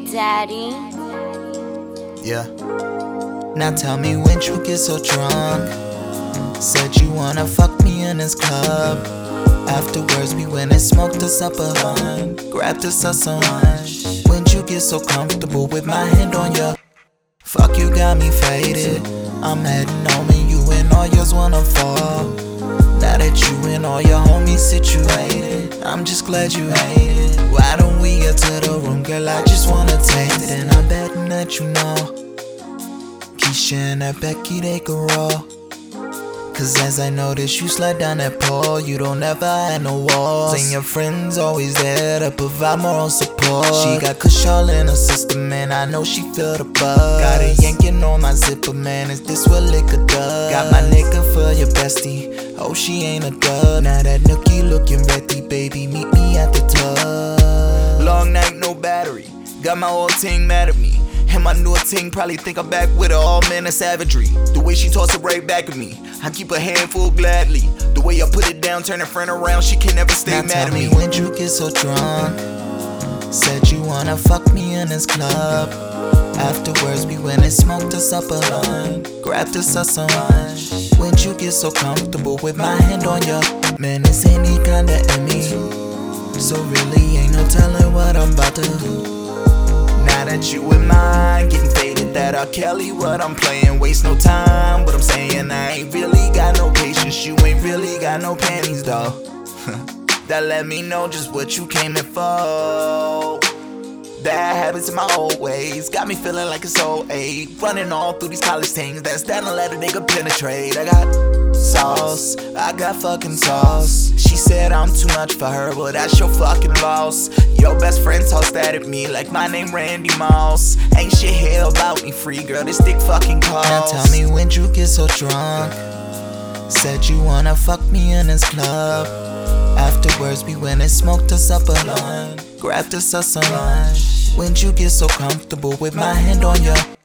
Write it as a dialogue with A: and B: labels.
A: Daddy.
B: Yeah. Now tell me when you get so drunk. Said you wanna fuck me in this club. Afterwards we went and smoked us up a blunt. Grabbed us up some lunch. When you get so comfortable with my hand on your fuck, you got me faded. I'm heading home and you and all yours wanna fall. Now that you and all your homies situated, I'm just glad you hate it. Why don't we get to the room, girl? I just wanna taste it. And I'm betting that you know Keisha and that Becky, they can roll. Cause as I notice, you slide down that pole. You don't ever have no walls, and your friends always there to provide moral support. She got kush all in her system, man, I know she feel the buzz. Got a yanking on my zipper, man, is this what liquor does? Got my nigga for your bestie, oh she ain't a dud. Now that nookie looking ready, baby, meet me at the tub. Long night, no battery, got my whole team mad at me. And my new ting probably think I'm back with her, all man of savagery. The way she toss it right back at me, I keep a handful gladly. The way I put it down, turn her friend around, she can never stay mad at me. Now tell me when you get so drunk. Said you wanna fuck me in this club. Afterwards we went and smoked us up a blunt. Grabbed us up some lunch. When you get so comfortable with my hand on your man, it's any kinda Emmy. So really ain't no telling what I'm about to do. Now that you and mine getting faded, that R. Kelly, what I'm playing, waste no time. What I'm saying, I ain't really got no patience. You ain't really got no panties though. That let me know just what you came in for. Bad habits in my old ways got me feeling like it's 08. Running all through these college things, that's that and let a nigga penetrate. I got sauce, I got fucking sauce. She said I'm too much for her, but that's your fucking loss. Your best friend tossed that at me like my name Randy Moss. Ain't shit here about me free, girl, this dick fucking costs. Now tell me when you get so drunk. Said you wanna fuck me in this club. Afterwards we went and smoked us up a blunt. Grabbed us up some lunch. When you get so comfortable with my hand on your